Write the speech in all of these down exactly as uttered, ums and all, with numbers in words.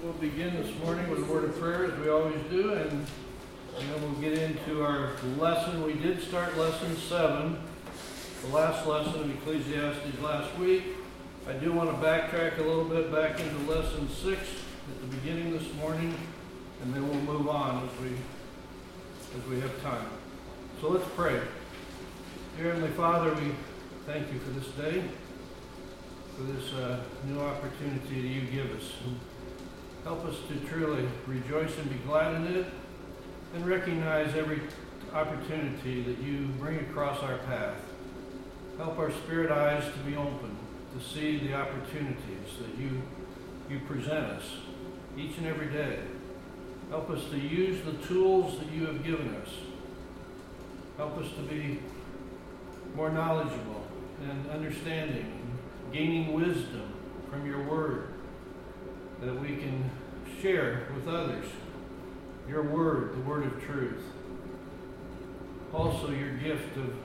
We'll begin this morning with a word of prayer, as we always do, and, and then we'll get into our lesson. We did start lesson seven, the last lesson of Ecclesiastes last week. I do want to backtrack a little bit back into lesson six at the beginning this morning, and then we'll move on as we as we have time. So let's pray. Dear Heavenly Father, we thank you for this day, for this uh, new opportunity that you give us. And help us to truly rejoice and be glad in it, and recognize every opportunity that you bring across our path. Help our spirit eyes to be open, to see the opportunities that you, you present us each and every day. Help us to use the tools that you have given us. Help us to be more knowledgeable and understanding, and gaining wisdom from your word, that we can share with others your word, the word of truth. Also your gift of,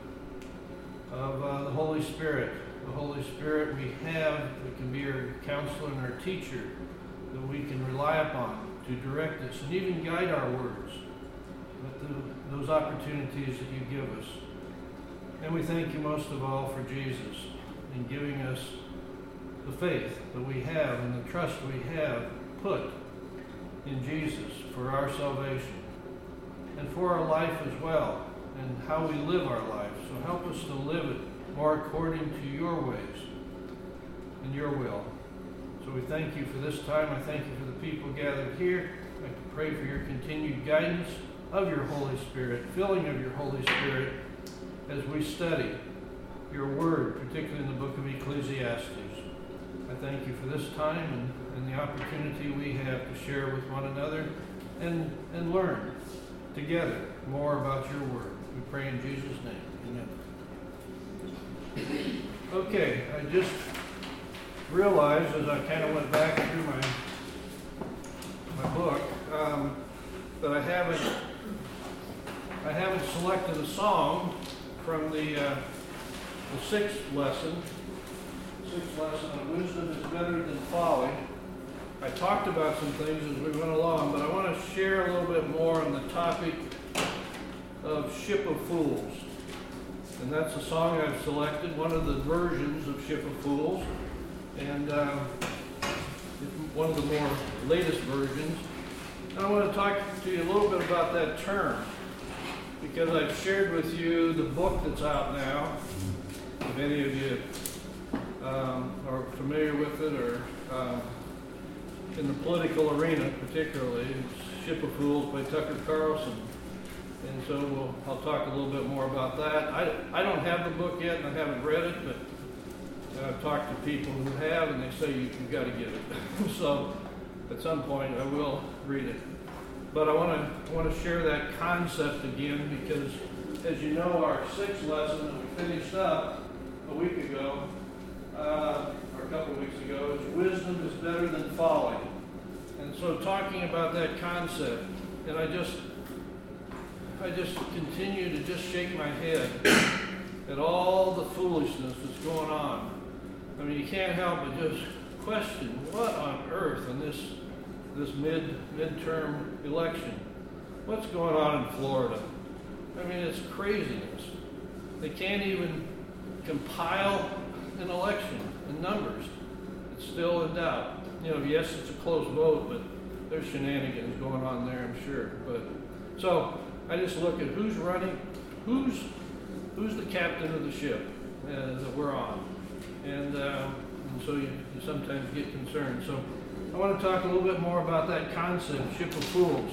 of uh, the Holy Spirit. The Holy Spirit we have that can be our counselor and our teacher, that we can rely upon to direct us and even guide our words with the, those opportunities that you give us. And we thank you most of all for Jesus in giving us the faith that we have and the trust we have put in Jesus for our salvation and for our life as well, and how we live our life. So help us to live it more according to your ways and your will. So we thank you for this time. I thank you for the people gathered here. I pray for your continued guidance of your Holy Spirit, filling of your Holy Spirit as we study your word, particularly in the book of Ecclesiastes. I thank you for this time and, and the opportunity we have to share with one another and, and learn together more about your word. We pray in Jesus' name. Amen. Okay, I just realized as I kind of went back through my my book um, that I haven't I haven't selected a song from the uh, the sixth lesson. Sixth lesson on wisdom is better than folly. I talked about some things as we went along, but I want to share a little bit more on the topic of Ship of Fools. And that's a song I've selected, one of the versions of Ship of Fools, and uh, one of the more latest versions. And I want to talk to you a little bit about that term, because I've shared with you the book that's out now. If any of you um, are familiar with it, or uh, in the political arena particularly, it's Ship of Fools by Tucker Carlson. And so we'll, I'll talk a little bit more about that. I, I don't have the book yet, and I haven't read it, but I've talked to people who have, and they say you, you've got to get it. So at some point I will read it. But I want to want to share that concept again, because as you know, our sixth lesson that we finished up a week ago, uh, or a couple of weeks ago, is wisdom is better than folly. And so talking about that concept, and I just I just continue to just shake my head at all the foolishness that's going on. I mean, you can't help but just question, what on earth in this this mid midterm election? What's going on in Florida? I mean, it's craziness. They can't even compile an election in numbers. It's still in doubt. You know, yes, it's a close vote, but there's shenanigans going on there, I'm sure. But so I just look at who's running, who's who's the captain of the ship uh, that we're on, and, uh, and so you, you sometimes get concerned. So I want to talk a little bit more about that concept, Ship of Fools.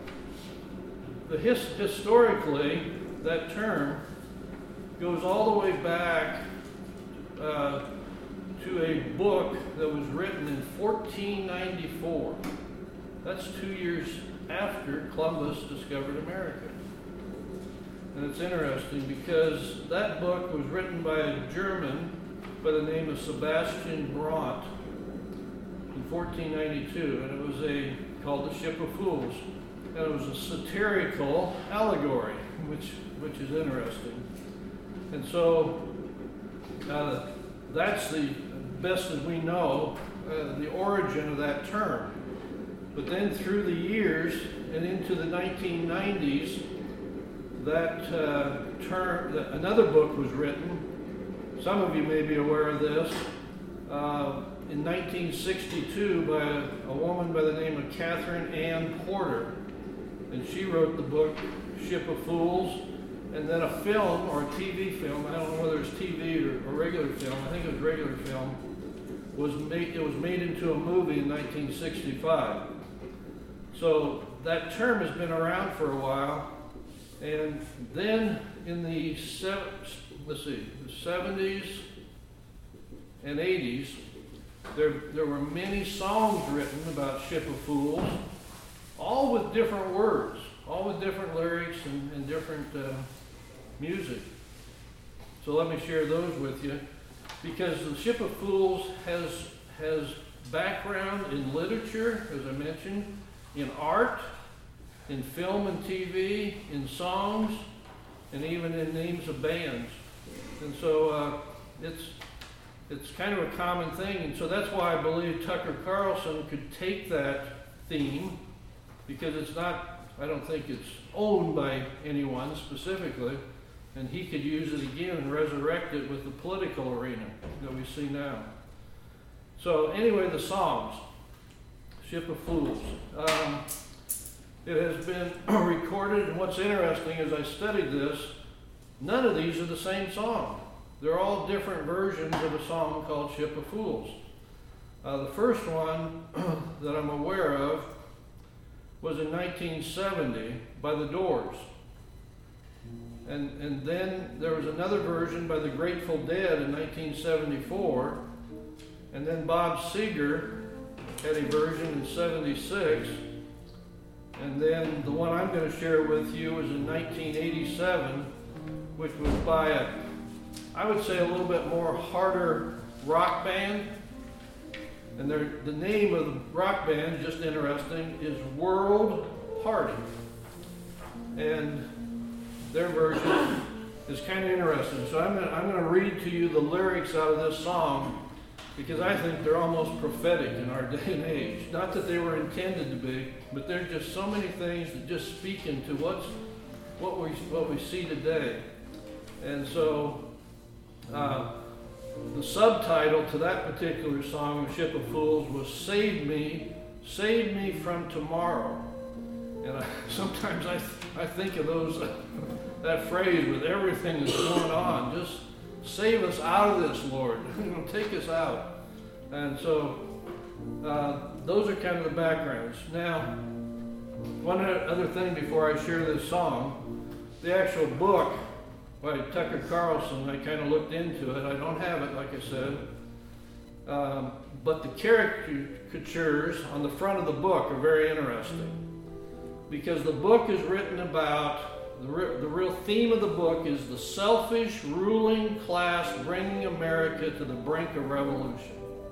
The his, historically, that term goes all the way back uh, to a book that was written in fourteen ninety-four. That's two years after Columbus discovered America. And it's interesting because that book was written by a German by the name of Sebastian Bront in fourteen ninety-two, and it was a called The Ship of Fools. And it was a satirical allegory, which which is interesting. And so uh, that's the best as we know uh, the origin of that term. But then through the years and into the nineteen nineties, that uh, term, that another book was written. Some of you may be aware of this. Uh, in nineteen sixty-two by a, a woman by the name of Catherine Ann Porter. And she wrote the book Ship of Fools. And then a film, or a T V film, I don't know whether it's T V or, or regular film, I think it was regular film, was made, it was made into a movie in nineteen sixty-five. So that term has been around for a while. And then in the, let's see, the seventies and eighties, there, there were many songs written about Ship of Fools, all with different words, all with different lyrics and, and different uh, music. So let me share those with you, because the Ship of Fools has, has background in literature, as I mentioned, in art, in film and T V, in songs, and even in names of bands. And so uh, it's it's kind of a common thing, and so that's why I believe Tucker Carlson could take that theme, because it's not, I don't think it's owned by anyone specifically, and he could use it again and resurrect it with the political arena that we see now. So anyway, the songs, Ship of Fools. Um, it has been recorded, and what's interesting as I studied this, none of these are the same song. They're all different versions of a song called Ship of Fools. Uh, the first one that I'm aware of was in nineteen seventy by the Doors. And, and then there was another version by the Grateful Dead in nineteen seventy-four. And then Bob Seger had a version in seventy-six. And then the one I'm going to share with you was in nineteen eighty-seven, which was by a, I would say, a little bit more harder rock band. And the name of the rock band, just interesting, is World Party. And their version is kind of interesting. So I'm going I'm to read to you the lyrics out of this song, because I think they're almost prophetic in our day and age. Not that they were intended to be, but there's just so many things that just speak into what's, what we, what we see today. And so uh, the subtitle to that particular song, The Ship of Fools, was Save Me, Save Me from Tomorrow. And I, sometimes I, I think of those, uh, that phrase with everything that's going on. Just save us out of this, Lord. You know, take us out. And so uh, those are kind of the backgrounds. Now, one other thing before I share this song, the actual book by Tucker Carlson, I kind of looked into it. I don't have it, like I said. Um, but the caricatures on the front of the book are very interesting, because the book is written about, the, re- the real theme of the book is the selfish ruling class bringing America to the brink of revolution.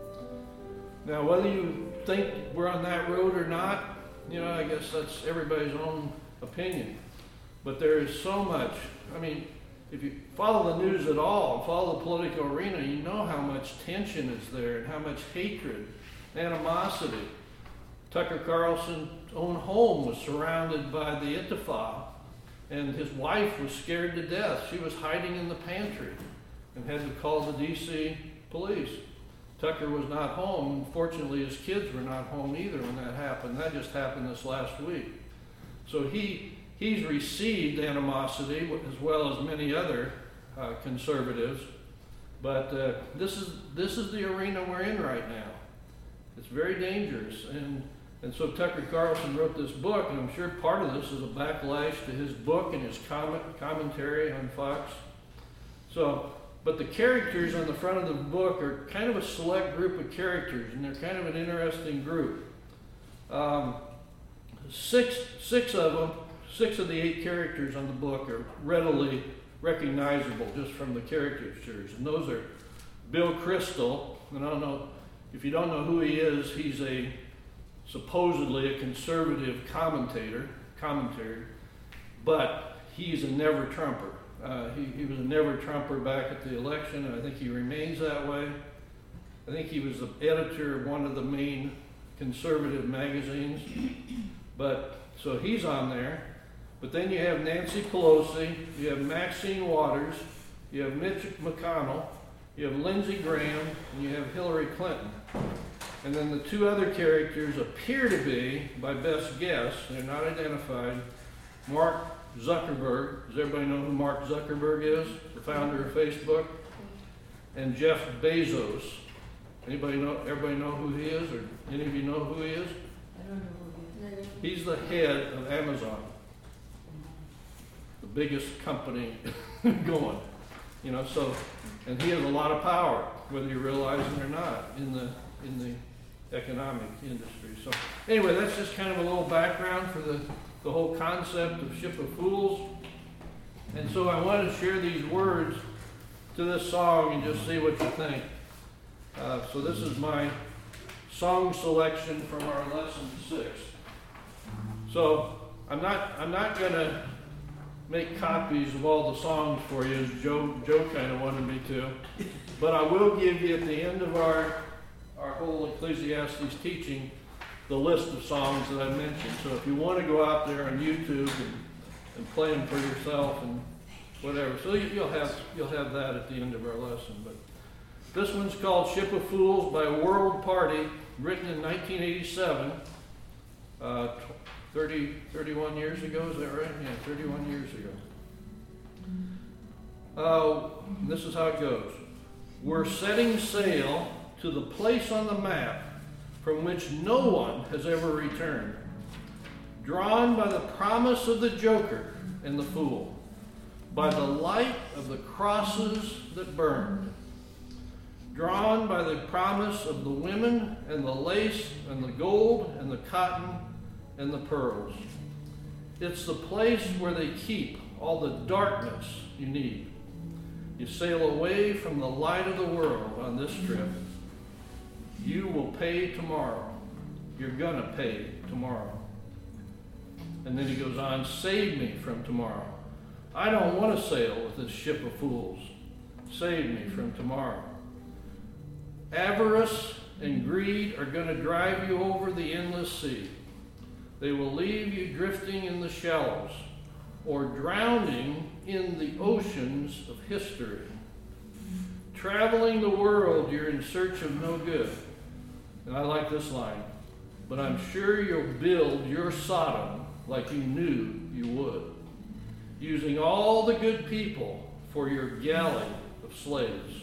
Now, whether you think we're on that road or not, you know, I guess that's everybody's own opinion. But there is so much, I mean, if you follow the news at all, follow the political arena, you know how much tension is there and how much hatred, animosity. Tucker Carlson's own home was surrounded by the Intifada, and his wife was scared to death. She was hiding in the pantry and had to call the D C police. Tucker was not home. Fortunately, his kids were not home either when that happened. That just happened this last week. So he he's received animosity, as well as many other uh, conservatives. But uh, this is this is the arena we're in right now. It's very dangerous. And And so Tucker Carlson wrote this book, and I'm sure part of this is a backlash to his book and his comment, commentary on Fox. So, but the characters on the front of the book are kind of a select group of characters, and they're kind of an interesting group. Um, six, six of them, six of the eight characters on the book are readily recognizable just from the caricatures, and those are Bill Kristol. And I don't know, if you don't know who he is, he's a supposedly a conservative commentator, commentator, but he's a never-Trumper. Uh, he, he was a never-Trumper back at the election, and I think he remains that way. I think he was the editor of one of the main conservative magazines. But so he's on there. But then you have Nancy Pelosi, you have Maxine Waters, you have Mitch McConnell, you have Lindsey Graham, and you have Hillary Clinton. And then the two other characters appear to be, by best guess, they're not identified, Mark Zuckerberg. Does everybody know who Mark Zuckerberg is? The founder of Facebook. And Jeff Bezos. Anybody know, everybody know who he is? Or any of you know who he is? I don't know who he is. He's the head of Amazon. The biggest company going. You know, so, and he has a lot of power, whether you realize it or not, in the in the economic industry. So anyway, that's just kind of a little background for the, the whole concept of Ship of Fools. And so I want to share these words to this song and just see what you think. Uh, so this is my song selection from our lesson six. So I'm not I'm not gonna make copies of all the songs for you, as Joe Joe kind of wanted me to, but I will give you at the end of our our whole Ecclesiastes teaching the list of songs that I mentioned. So if you want to go out there on YouTube and, and play them for yourself and whatever, so you, you'll have you'll have that at the end of our lesson. But this one's called "Ship of Fools" by World Party, written in nineteen eighty-seven. Uh, thirty, thirty-one years ago, is that right? Yeah, thirty-one years ago. Uh, this is how it goes. We're setting sail to the place on the map from which no one has ever returned, drawn by the promise of the joker and the fool, by the light of the crosses that burned, drawn by the promise of the women and the lace and the gold and the cotton and the pearls. It's the place where they keep all the darkness you need. You sail away from the light of the world on this trip. You will pay tomorrow. You're gonna pay tomorrow. And then he goes on, save me from tomorrow. I don't want to sail with this ship of fools. Save me from tomorrow. Avarice and greed are going to drive you over the endless sea. They will leave you drifting in the shallows or drowning in the oceans of history. Traveling the world, you're in search of no good. And I like this line. But I'm sure you'll build your Sodom like you knew you would, using all the good people for your galley of slaves.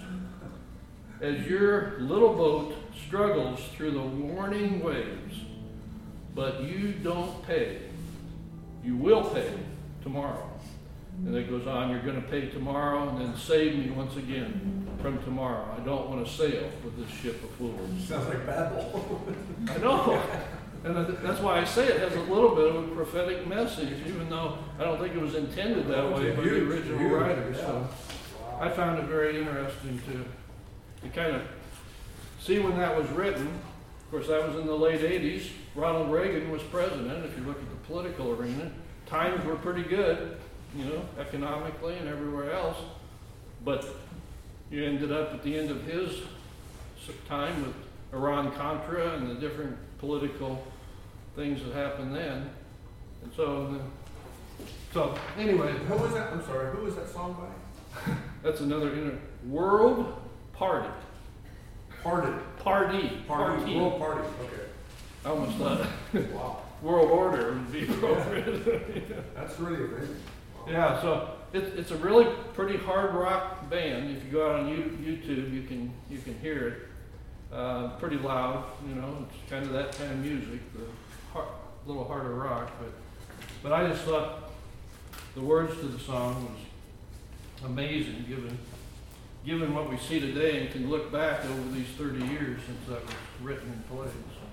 As your little boat struggles through the warning waves, but you don't pay. You will pay tomorrow. And it goes on, you're going to pay tomorrow, and then save me once again from tomorrow. I don't want to sail with this ship of fools. Sounds like Babel. I know. And that's why I say it has a little bit of a prophetic message, even though I don't think it was intended that way by the original writers. So I found it very interesting to, to kind of see when that was written. Of course, that was in the late eighties. Ronald Reagan was president. If you look at the political arena, times were pretty good, you know, economically and everywhere else. But you ended up at the end of his time with Iran-Contra and the different political things that happened then. And so, so anyway. Who was that? I'm sorry. Who was that song by? That's another inter- World Party. Party. Party. Party. Party. World Party. Okay. I almost thought Wow. World Order would be appropriate. That's really amazing. Wow. Yeah, so it, it's a really pretty hard rock band. If you go out on YouTube, you can you can hear it. Uh, pretty loud, you know. It's kind of that kind of music, the hard, little harder rock. But but I just thought the words to the song was amazing, given given what we see today, and can look back over these thirty years since that was written and played.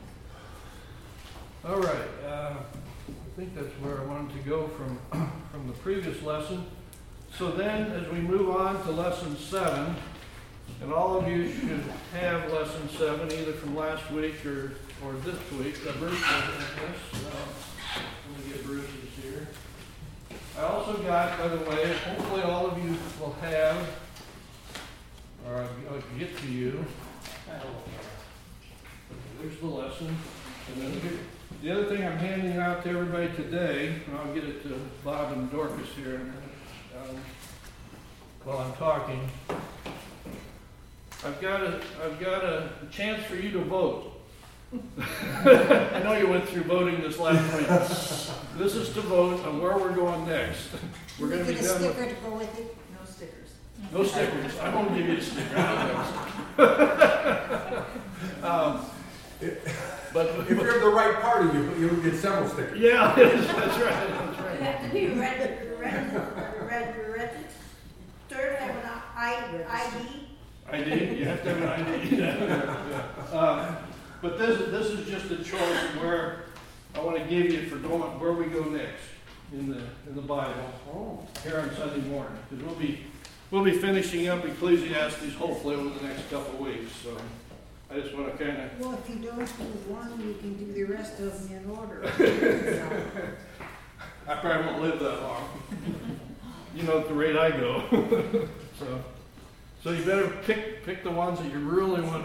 So. All right, uh, I think that's where I wanted to go from from the previous lesson. So then, as we move on to lesson seven, and all of you should have lesson seven either from last week or or this week. Uh, Bruce has this. Uh, let me get Bruce's here. I also got, by the way, hopefully all of you will have, or I'll get to you. There's the lesson. And then here- the other thing I'm handing out to everybody today, and I'll get it to Bob and Dorcas here in a minute, um, while I'm talking. I've got a, I've got a chance for you to vote. I know you went through voting this last week. This is to vote on where we're going next. We're gonna be Get a done with, sticker to go with it. No stickers. no stickers, I won't give you a sticker. Um, But, If you're of the right party, you, you'll get several stickers. yeah, that's right, that's You right. have to be red, red, red, red, third, have an I, ID. I D, you have to have an I D. Yeah. Um, But this, this is just a choice where I want to give you for going, where we go next in the, in the Bible. Oh. Here on Sunday morning, because we'll be, we'll be finishing up Ecclesiastes hopefully over the next couple of weeks, so I just want to kind of, Well, if you don't do one, you can do the rest of them in order. I probably won't live that long. You know, at the rate I go. So, so you better pick, pick the ones that you really want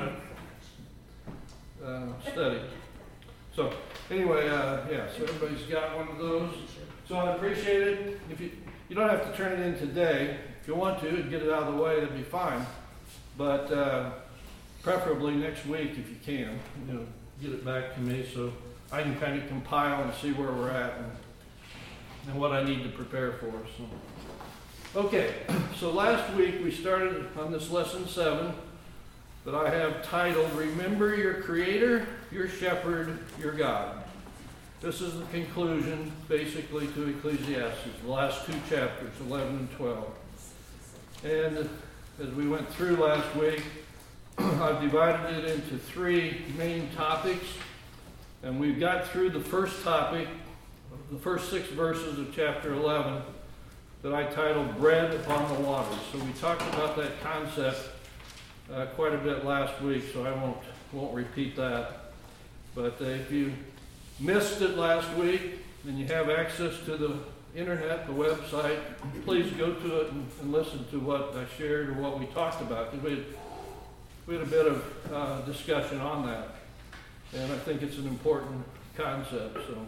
to uh, study. So, anyway, uh, yeah, so everybody's got one of those. So I'd appreciate it if you, you don't have to turn it in today. If you want to, and get it out of the way, that'd be fine. But uh, preferably next week if you can, you know, get it back to me so I can kind of compile and see where we're at and, and what I need to prepare for. So, okay, so last week we started on this lesson seven that I have titled, Remember Your Creator, Your Shepherd, Your God. This is the conclusion, basically, to Ecclesiastes, the last two chapters, eleven and twelve. And as we went through last week, I've divided it into three main topics. And we've got through the first topic, the first six verses of chapter eleven, that I titled Bread Upon the Waters. So we talked about that concept uh, quite a bit last week, so I won't, won't repeat that. But uh, if you missed it last week, and you have access to the internet, the website, please go to it and, and listen to what I shared or what we talked about, because we had, we had a bit of uh, discussion on that, and I think it's an important concept. So,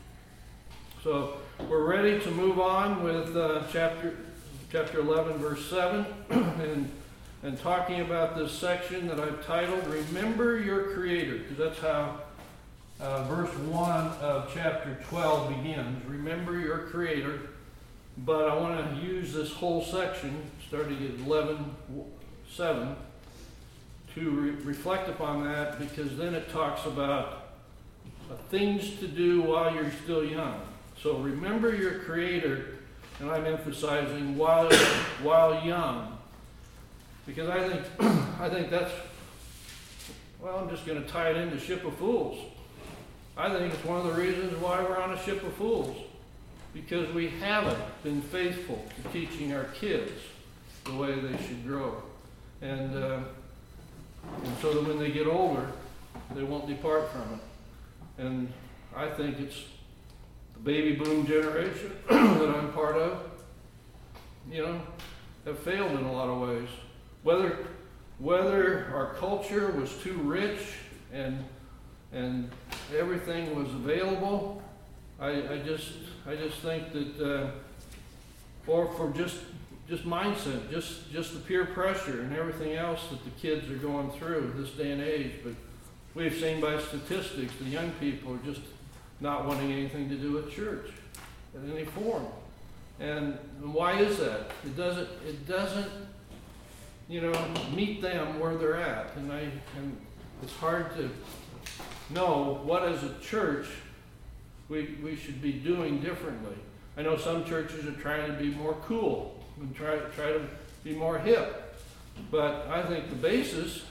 so we're ready to move on with uh, chapter chapter eleven, verse seven, and and talking about this section that I've titled "Remember Your Creator," because that's how Uh, verse one of chapter twelve begins, remember your Creator, but I want to use this whole section, starting at eleven seven, to re- reflect upon that, because then it talks about uh, things to do while you're still young. So remember your Creator, and I'm emphasizing while, while young, because I think, I think that's, well, I'm just going to tie it into Ship of Fools. I think it's one of the reasons why we're on a ship of fools, because we haven't been faithful to teaching our kids the way they should grow. And, uh, and so that when they get older, they won't depart from it. And I think it's the baby boom generation that I'm part of, you know, have failed in a lot of ways. Whether, whether our culture was too rich and and everything was available, I, I just I just think that, uh, or for just just mindset, just just the peer pressure and everything else that the kids are going through this day and age. But we've seen by statistics the young people are just not wanting anything to do with church in any form. And why is that? It doesn't it doesn't you know meet them where they're at, and I and it's hard to know what as a church we we should be doing differently. I know some churches are trying to be more cool and try try to be more hip, but I think the basis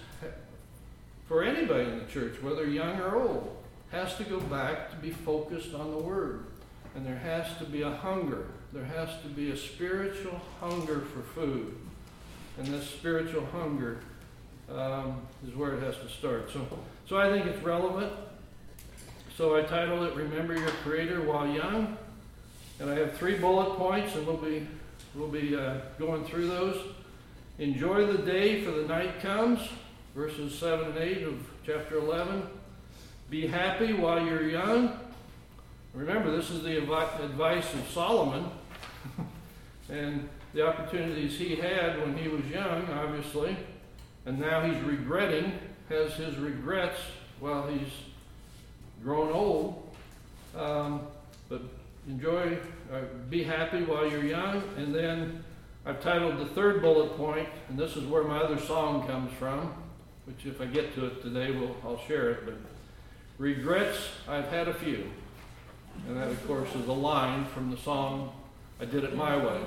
for anybody in the church, whether young or old, has to go back to be focused on the Word, and there has to be a hunger. There has to be a spiritual hunger for food, and this spiritual hunger um, is where it has to start. So. So I think it's relevant. So I titled it, Remember Your Creator While Young. And I have three bullet points, and we'll be, we'll be uh, going through those. Enjoy the day, for the night comes, verses seven and eight of chapter eleven. be happy while you're young. Remember, this is the advi- advice of Solomon and the opportunities he had when he was young, obviously, and now he's regretting, has his regrets while he's grown old. Um, but enjoy, uh, be happy while you're young. And then I've titled the third bullet point, and this is where my other song comes from, which if I get to it today, we'll, I'll share it. But regrets, I've had a few. And that, of course, is a line from the song, I Did It My Way.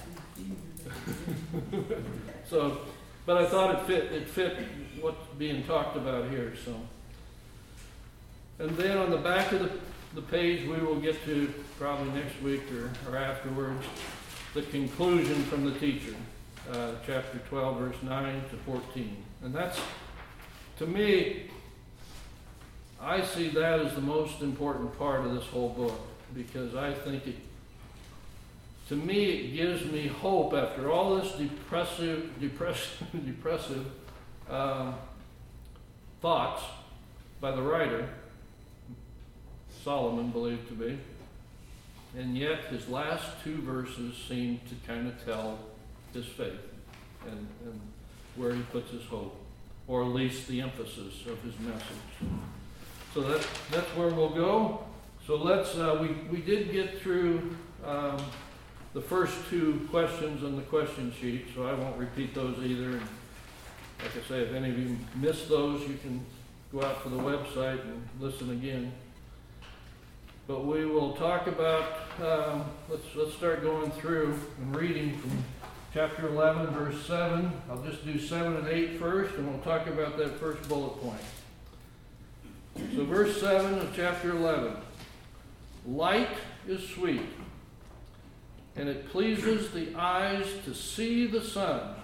So, but I thought it fit, it fit what's being talked about here, so. And then on the back of the, the page, we will get to, probably next week or, or afterwards, the conclusion from the teacher, uh, chapter twelve, verse nine to fourteen. And that's, to me, I see that as the most important part of this whole book, because I think it, to me, it gives me hope after all this depressive, depressive, depressive uh, thoughts by the writer, Solomon believed to be, and yet his last two verses seem to kind of tell his faith and, and where he puts his hope, or at least the emphasis of his message. So that, that's where we'll go. So let's, uh, we, we did get through um, the first two questions on the question sheet, so I won't repeat those either. And like I say, if any of you missed those, you can go out to the website and listen again. But we will talk about, um, let's, let's start going through and reading from chapter eleven, verse seven. I'll just do seven and eight first, and we'll talk about that first bullet point. So verse seven of chapter eleven. Light is sweet, and it pleases the eyes to see the sun.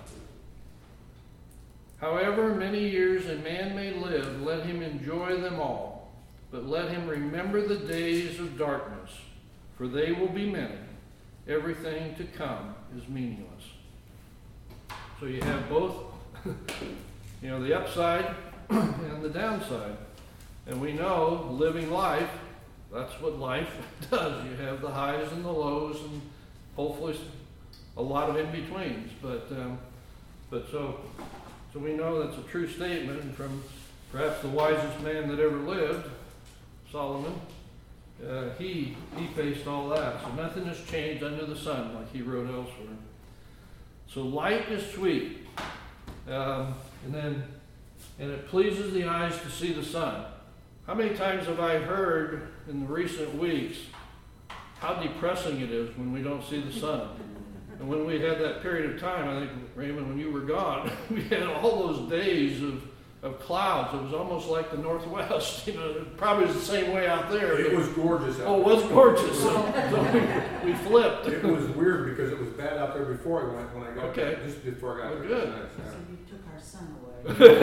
However many years a man may live, let him enjoy them all. But let him remember the days of darkness, for they will be many. Everything to come is meaningless. So you have both, you know, the upside and the downside. And we know living life, that's what life does. You have the highs and the lows, and hopefully a lot of in-betweens. But um, but so so we know that's a true statement from perhaps the wisest man that ever lived, Solomon. Uh, he he faced all that. So nothing has changed under the sun, like he wrote elsewhere. So light is sweet, um, and then and it pleases the eyes to see the sun. How many times have I heard in the recent weeks how depressing it is when we don't see the sun? And when we had that period of time, I think, Raymond, when you were gone, we had all those days of, of clouds. It was almost like the Northwest. You know, it probably was the same way out there. It was gorgeous out Oh, it was gorgeous. So, so we, we flipped. It was weird because it was bad out there before I went, when I got Okay. there, just before I got Well, there. good. So you took our son away.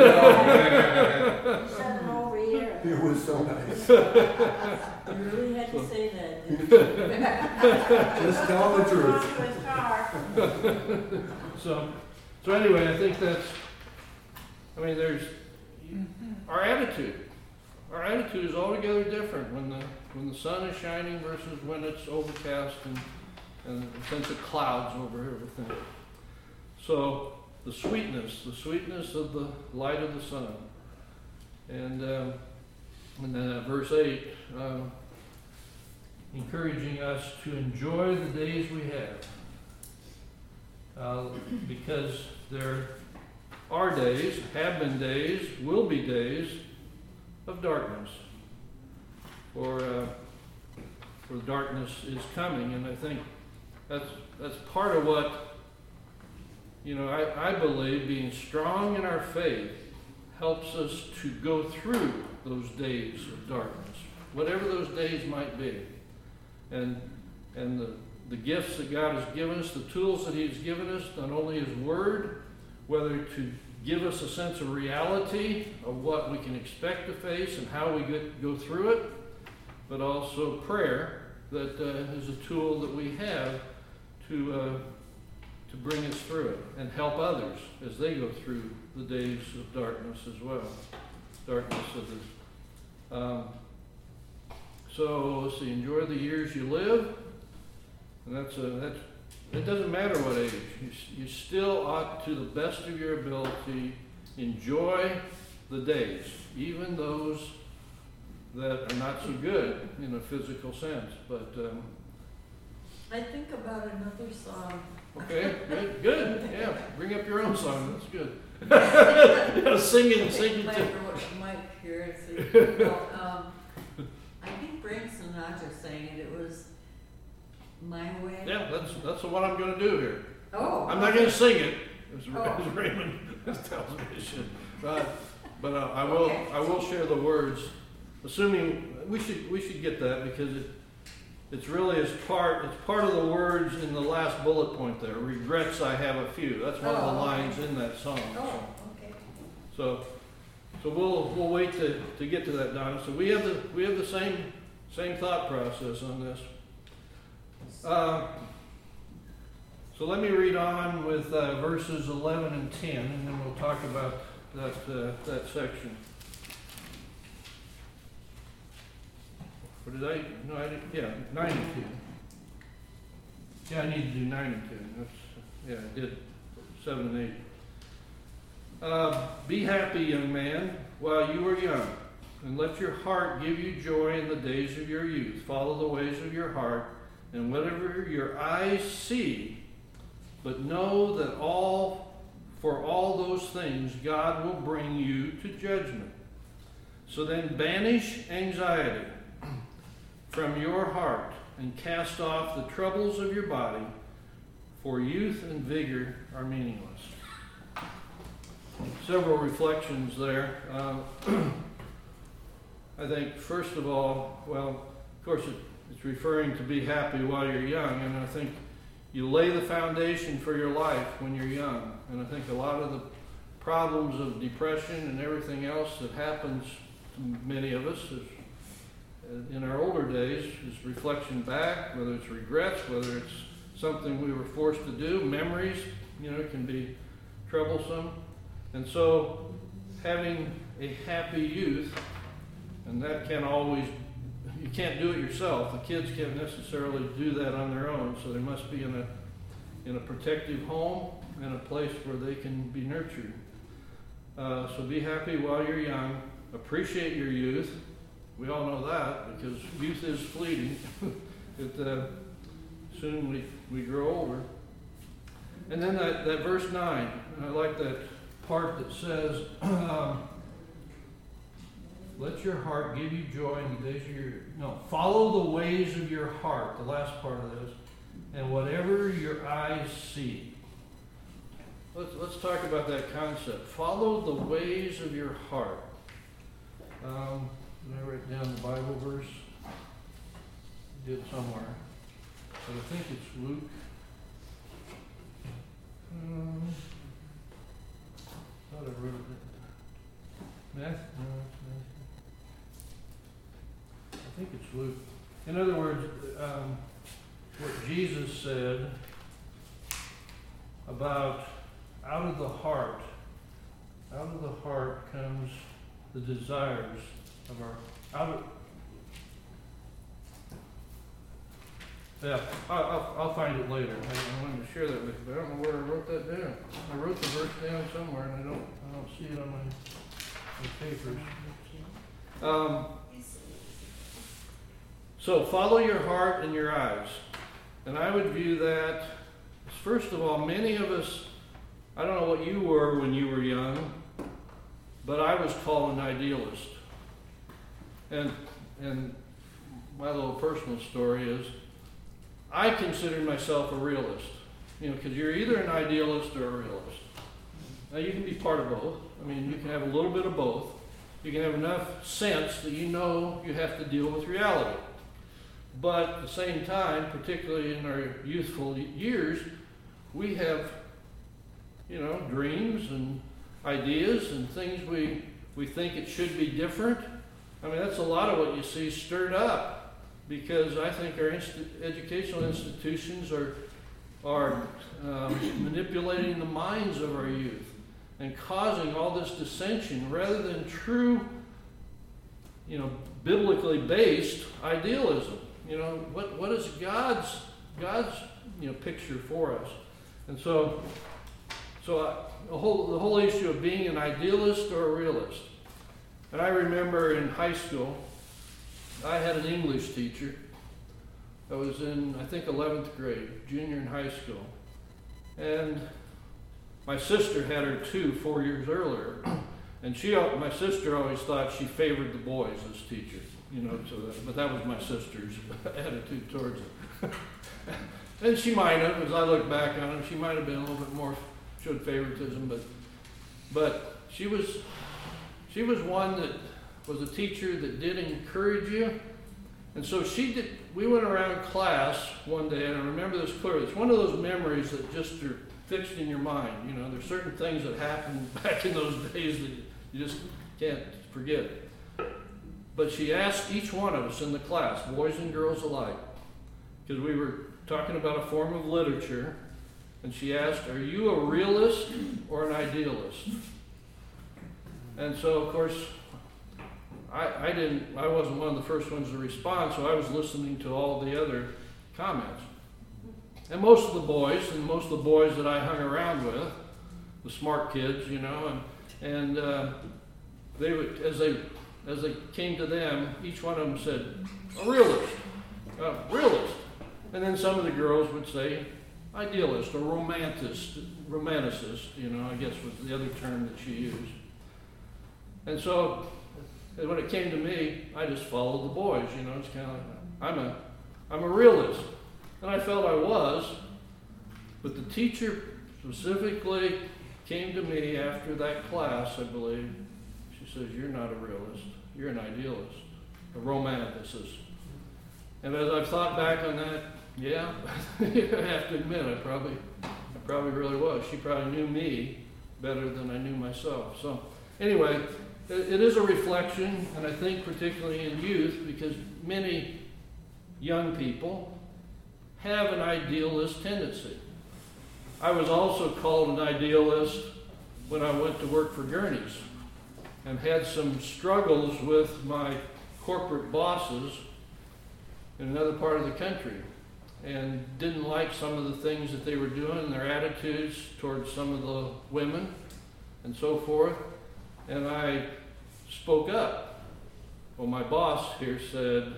Seven over here. It was so nice. You really had to say that, didn't you? Just tell the truth. Off to his car. So, so anyway, I think that's, I mean, there's, our attitude. Our attitude is altogether different when the when the sun is shining versus when it's overcast and, and a sense of clouds over everything. So, the sweetness, the sweetness of the light of the sun. And, um, and then at verse eight, um, encouraging us to enjoy the days we have. Uh, because there are days, have been days, will be days of darkness. For, uh, for darkness is coming, and I think that's, that's part of what, you know, I, I believe being strong in our faith helps us to go through those days of darkness, whatever those days might be. And, and the, the gifts that God has given us, the tools that He's given us, not only His Word, whether to give us a sense of reality of what we can expect to face and how we get, go through it, but also prayer that uh, is a tool that we have to uh, to bring us through it and help others as they go through the days of darkness as well. Darkness of the Um, so let's see, enjoy the years you live, and that's a, that's, it doesn't matter what age, you, s- you still ought to the best of your ability enjoy the days, even those that are not so good in a physical sense, but, um, I think about another song. okay, good, good, yeah, bring up your own song, that's good. Yeah, sing it, sing it Mike, too. or what Mike here, so, well, um, I think Frank Sinatra sang it, it was My Way. Yeah, that's, that's what I'm gonna do here. Oh. I'm not gonna sing it, as, Oh. as Raymond tells me I should, but, but uh, I will, Okay. I will share the words, assuming, we should, we should get that, because it, it's really is part, it's part of the words in the last bullet point there, regrets I have a few, that's one of Oh, the okay. lines in that song. Oh, okay. So, so we'll, we'll wait to, to get to that, Donna, so we have the, we have the same, same thought process on this. Uh, So let me read on with uh, verses eleven and ten, and then we'll talk about that, uh, that section. Or did I, no, I did, yeah, nine and ten. Yeah, I need to do nine and ten, that's, yeah, I did seven and eight. Uh, be happy, young man, while you are young, and let your heart give you joy in the days of your youth. Follow the ways of your heart, and whatever your eyes see, but know that all, for all those things, God will bring you to judgment. So then banish anxiety from your heart and cast off the troubles of your body, for youth and vigor are meaningless. Several reflections there. Uh, I think, first of all, well, of course, it, it's referring to be happy while you're young, and I think you lay the foundation for your life when you're young. And I think a lot of the problems of depression and everything else that happens to many of us is, uh, in our older days is reflection back, whether it's regrets, whether it's something we were forced to do, memories, you know, can be troublesome. And so having a happy youth, and that can always, you can't do it yourself. The kids can't necessarily do that on their own, so they must be in a in a protective home and a place where they can be nurtured. Uh, so be happy while you're young. Appreciate your youth. We all know that because youth is fleeting. it, uh, soon we, we grow older. And then that, that verse nine, and I like that part that says, um, let your heart give you joy in the days of your, no, follow the ways of your heart, the last part of this, and whatever your eyes see. Let's, let's talk about that concept. Follow the ways of your heart. Um, did I write down the Bible verse? I did somewhere. But I think it's Luke. Um, thought I wrote it. Matthew? No, it's Matthew. I think it's Luke. In other words, um, what Jesus said about out of the heart, out of the heart comes the desires of our, out of, yeah, I'll, I'll, I'll find it later. I, I wanted to share that with you, but I don't know where I wrote that down. I wrote the verse down somewhere and I don't, I don't see it on my, my papers. Um, so follow your heart and your eyes. And I would view that, as first of all, many of us, I don't know what you were when you were young, but I was called an idealist. And, and my little personal story is, I considered myself a realist. You know, because you're either an idealist or a realist. Now you can be part of both. I mean, you can have a little bit of both. You can have enough sense that you know you have to deal with reality. But at the same time, particularly in our youthful years, we have, you know, dreams and ideas and things we, we think it should be different. I mean, that's a lot of what you see stirred up, because I think our inst- educational institutions are, are um, manipulating the minds of our youth and causing all this dissension rather than true you know, biblically based idealism. You know, what what is God's God's you know picture for us? And so, so I, the whole the whole issue of being an idealist or a realist. And I remember in high school, I had an English teacher. I was in, I think, eleventh grade, junior in high school. And my sister had her too, four years earlier. And she, my sister always thought she favored the boys as teachers, you know, so that, but that was my sister's attitude towards it. And she might have, as I look back on it, she might have been a little bit more, showed favoritism, but, but she was, she was one that was a teacher that did encourage you. And so she did, we went around class one day, and I remember this clearly. It's one of those memories that just are fixed in your mind. You know, there's certain things that happened back in those days that you just can't forget. But she asked each one of us in the class, boys and girls alike, because we were talking about a form of literature, and she asked, are you a realist or an idealist? And so, of course, I, I didn't, I wasn't one of the first ones to respond, so I was listening to all the other comments. And most of the boys, and most of the boys that I hung around with, the smart kids, you know, and, and uh, they would, as they, as they came to them, each one of them said, a realist, a realist. And then some of the girls would say, idealist or romanticist, romanticist, you know, I guess was the other term that she used. And so, and when it came to me, I just followed the boys, you know, it's kind of like, I'm a, I'm a realist. And I felt I was, but the teacher specifically came to me after that class, I believe. She says, you're not a realist, you're an idealist, a romanticist. And as I've thought back on that, yeah, I have to admit, I probably, I probably really was. She probably knew me better than I knew myself. So anyway, it is a reflection, and I think particularly in youth, because many young people have an idealist tendency. I was also called an idealist when I went to work for Gurney's and had some struggles with my corporate bosses in another part of the country and didn't like some of the things that they were doing and their attitudes towards some of the women and so forth. And I spoke up. Well, my boss here said,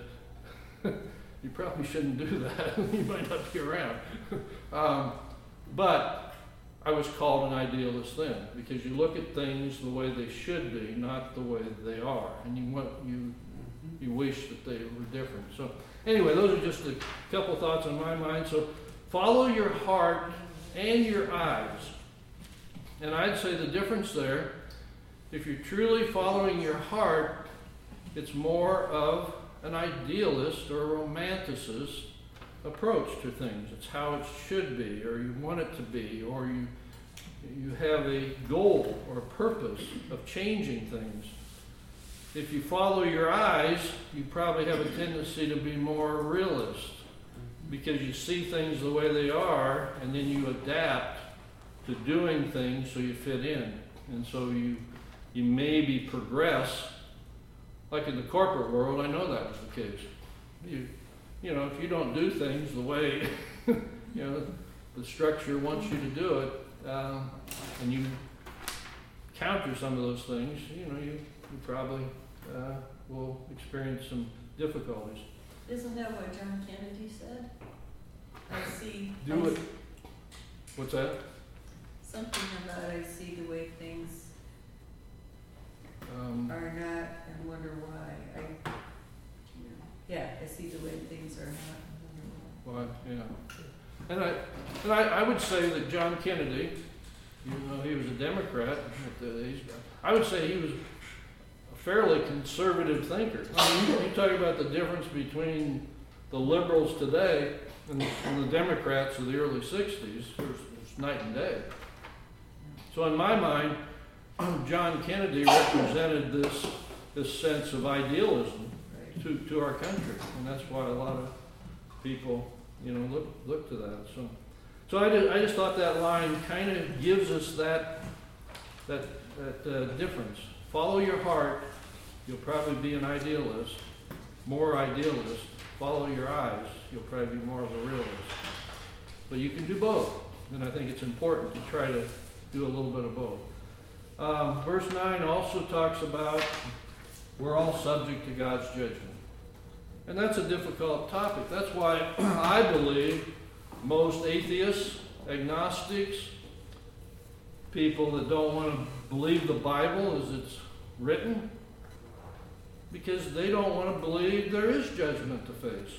you probably shouldn't do that. You might not be around. um, but I was called an idealist then, because you look at things the way they should be, not the way they are. And you want you you wish that they were different. So anyway, those are just a couple thoughts on my mind. So follow your heart and your eyes. And I'd say the difference there, if you're truly following your heart, it's more of an idealist or a romanticist approach to things. It's how it should be, or you want it to be, or you you have a goal or a purpose of changing things. If you follow your eyes, you probably have a tendency to be more realist, because you see things the way they are, and then you adapt to doing things so you fit in. And so you you maybe progress. Like in the corporate world, I know that was the case. You, you know, if you don't do things the way, you know, the structure wants you to do it, um, and you counter some of those things, you know, you, you probably uh, will experience some difficulties. Isn't that what John Kennedy said? I see. Do I it. see What's that? something about I see the way things Um, are not and wonder why. I, yeah, I see the way things are not and wonder well, yeah. And I, and I, I would say that John Kennedy, even though he was a Democrat, at the, he's, I would say he was a fairly conservative thinker. I mean, you, you talk about the difference between the liberals today and, and the Democrats of the early sixties, there's, there's night and day. So in my mind, John Kennedy represented this this sense of idealism Right. to, to our country, and that's why a lot of people, you know, look look to that. So, so I just, I just thought that line kind of gives us that that that uh, difference. Follow your heart You'll probably be an idealist, more idealist. Follow your eyes. You'll probably be more of a realist. But you can do both, and I think it's important to try to do a little bit of both. Um, verse nine also talks about we're all subject to God's judgment. And that's a difficult topic. That's why I believe most atheists, agnostics, people that don't want to believe the Bible as it's written, because they don't want to believe there is judgment to face.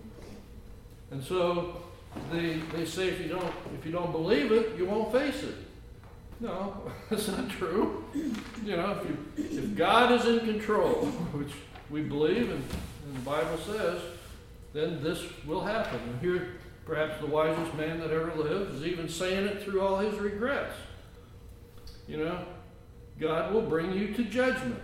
And so they they say if you don't if you don't believe it, you won't face it. No, that's not true. You know, if you if God is in control, which we believe and, and the Bible says, then this will happen. And here, perhaps the wisest man that ever lived is even saying it through all his regrets. You know, God will bring you to judgment.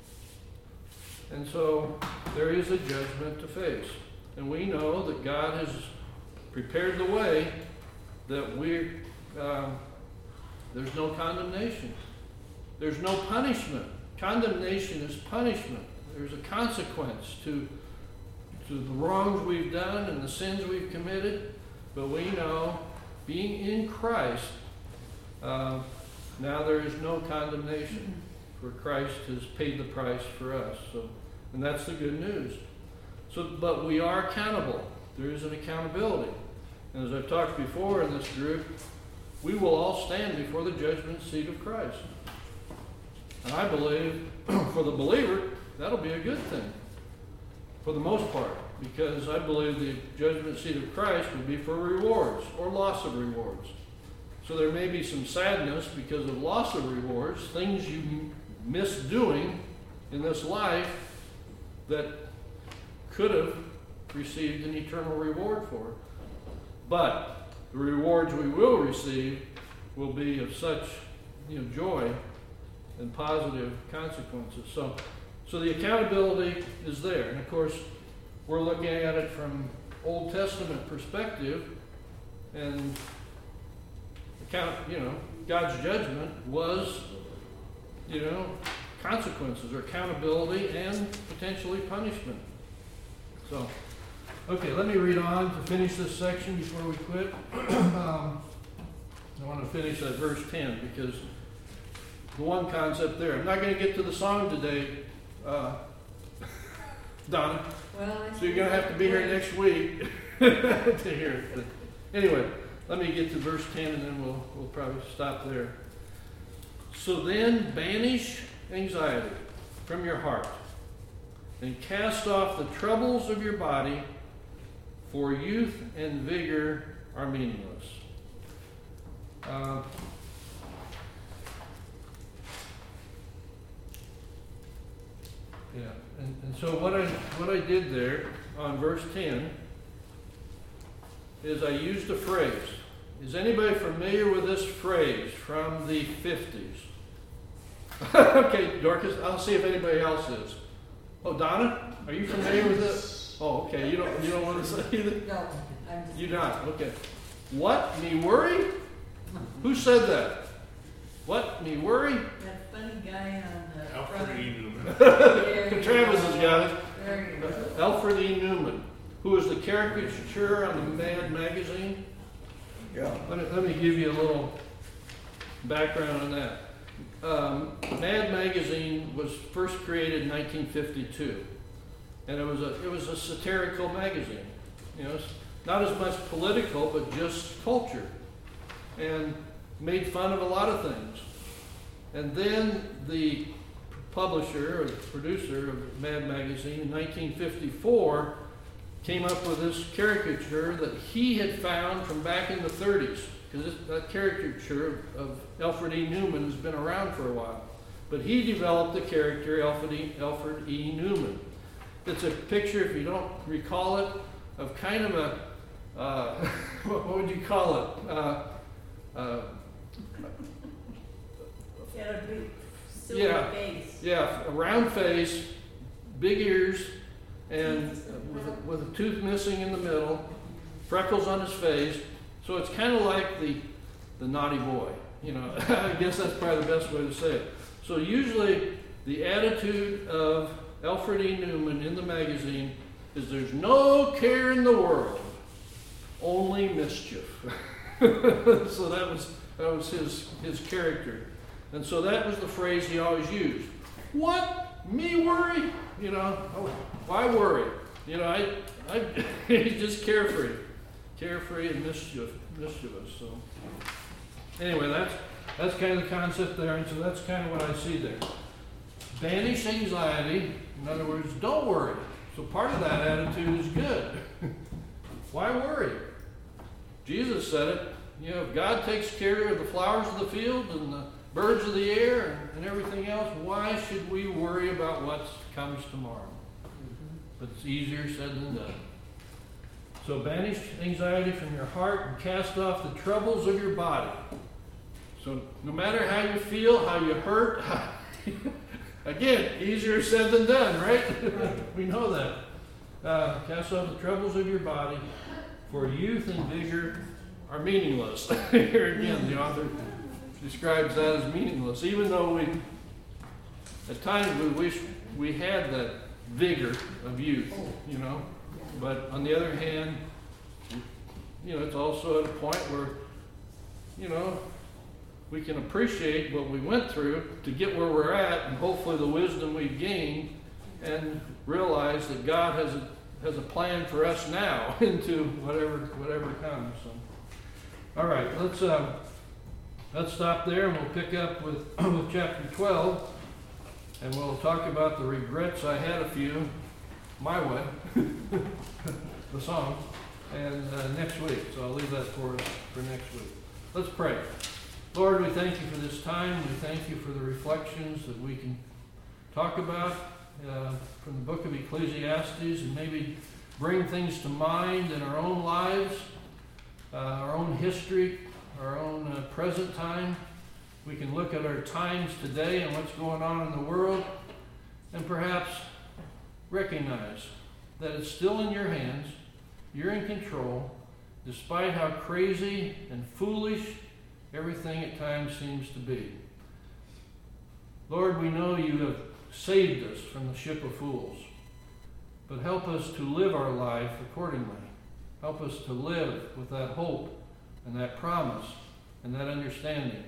And so there is a judgment to face. And we know that God has prepared the way that we um, there's no condemnation. There's no punishment. Condemnation is punishment. There's a consequence to, to the wrongs we've done and the sins we've committed. But we know, being in Christ, uh, now there is no condemnation. For Christ has paid the price for us. So, and that's the good news. So, but we are accountable. There is an accountability. And as I've talked before in this group, we will all stand before the judgment seat of Christ. And I believe for the believer, that'll be a good thing. For the most part. Because I believe the judgment seat of Christ will be for rewards or loss of rewards. So there may be some sadness because of loss of rewards, things you miss doing in this life that could have received an eternal reward for. But the rewards we will receive will be of such, you know, joy and positive consequences. So, so the accountability is there. And of course, we're looking at it from Old Testament perspective, and account, you know, God's judgment was, you know, consequences or accountability and potentially punishment. So, okay, let me read on to finish this section before we quit. um, I want to finish at verse ten because the one concept there. I'm not going to get to the song today, uh, Donna. Well, I So you're going to have to be here next week to hear it. But anyway, let me get to verse ten and then we'll, we'll probably stop there. So then banish anxiety from your heart and cast off the troubles of your body, for youth and vigor are meaningless. Uh, yeah, and, and so what I what I did there on verse ten is I used a phrase. Is anybody familiar with this phrase from the fifties? Okay, Dorcas, I'll see if anybody else is. Oh, Donna, are you familiar with this? Oh, okay, you don't you don't want to say that? No, I'm just. You not, okay. What, me worry? Who said that? What, me worry? That funny guy on the Alfred front. E. Newman. There you Travis go. has got it. There you go. Alfred E. Newman, who was the caricature on the Mad magazine. Yeah. Let me, let me give you a little background on that. Um, Mad magazine was first created in nineteen fifty-two, and it was a it was a satirical magazine. You know, it's not as much political, but just culture, and made fun of a lot of things. And then the publisher or the producer of Mad magazine in nineteen fifty-four came up with this caricature that he had found from back in the thirties, because that caricature of Alfred E. Newman has been around for a while. But he developed the character Alfred E. Alfred E. Newman. It's a picture, if you don't recall it, of kind of a, uh, what would you call it? Uh, uh, Got a big silver Yeah. face. yeah, a round face, big ears, and with a, with a tooth missing in the middle, freckles on his face. So it's kind of like the the naughty boy, you know. I guess that's probably the best way to say it. So usually the attitude of Alfred E. Newman in the magazine is there's no care in the world, only mischief. So that was that was his his character. And so that was the phrase he always used. What? Me worry? You know, oh, why worry? You know, I, I he's just carefree. Carefree and mischief, mischievous. So anyway, that's that's kind of the concept there, and so that's kind of what I see there. Banish anxiety. In other words, don't worry. So part of that attitude is good. Why worry? Jesus said it. You know, if God takes care of the flowers of the field and the birds of the air and, and everything else, why should we worry about what comes tomorrow? But it's easier said than done. So banish anxiety from your heart and cast off the troubles of your body. So no matter how you feel, how you hurt, how again, easier said than done, right? We know that. Uh, cast off the troubles of your body, for youth and vigor are meaningless. Here again, the author describes that as meaningless, even though we, at times, we wish we had that vigor of youth, you know. But on the other hand, you know, it's also at a point where, you know, we can appreciate what we went through to get where we're at, and hopefully the wisdom we've gained, and realize that God has a has a plan for us now into whatever whatever comes. So, all right, let's uh, let's stop there, and we'll pick up with with chapter twelve, and we'll talk about the regrets. I had a few, my way, the song, and uh, next week. So I'll leave that for for next week. Let's pray. Lord, we thank you for this time. We thank you for the reflections that we can talk about uh, from the book of Ecclesiastes, and maybe bring things to mind in our own lives, uh, our own history, our own uh, present time. We can look at our times today and what's going on in the world, and perhaps recognize that it's still in your hands. You're in control, despite how crazy and foolish everything at times seems to be. Lord, we know you have saved us from the ship of fools, but help us to live our life accordingly. Help us to live with that hope and that promise and that understanding.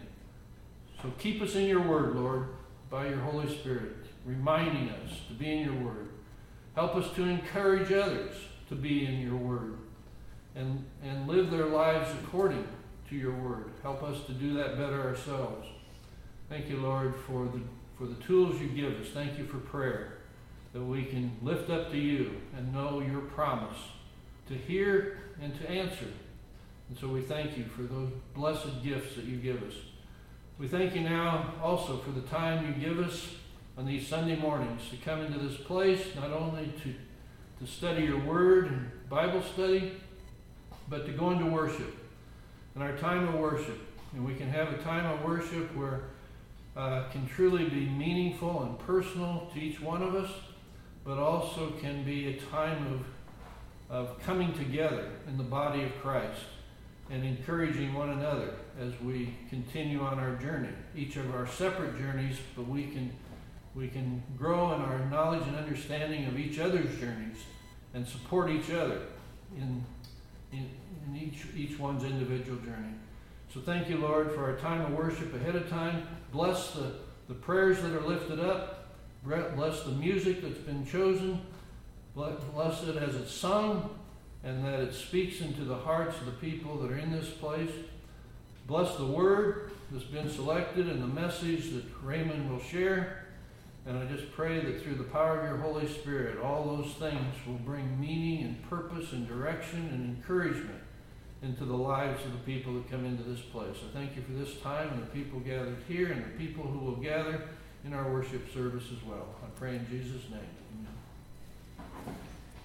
So keep us in your word, Lord, by your Holy Spirit, reminding us to be in your word. Help us to encourage others to be in your word and, and live their lives according to your word. Help us to do that better ourselves. Thank you, Lord, for the for the tools you give us. Thank you for prayer, that we can lift up to you and know your promise to hear and to answer. And so we thank you for those blessed gifts that you give us. We thank you now also for the time you give us on these Sunday mornings to come into this place, not only to, to study your word and Bible study, but to go into worship. In our time of worship, and we can have a time of worship where uh, can truly be meaningful and personal to each one of us, but also can be a time of, of coming together in the body of Christ and encouraging one another as we continue on our journey. Each of our separate journeys, but we can we can grow in our knowledge and understanding of each other's journeys and support each other in in, in each each one's individual journey. So thank you, Lord, for our time of worship ahead of time. Bless the, the prayers that are lifted up. Bless the music that's been chosen. Bless it as it's sung, and that it speaks into the hearts of the people that are in this place. Bless the word that's been selected and the message that Raymond will share. And I just pray that through the power of your Holy Spirit, all those things will bring meaning and purpose and direction and encouragement into the lives of the people that come into this place. I thank you for this time and the people gathered here and the people who will gather in our worship service as well. I pray in Jesus' name. Amen.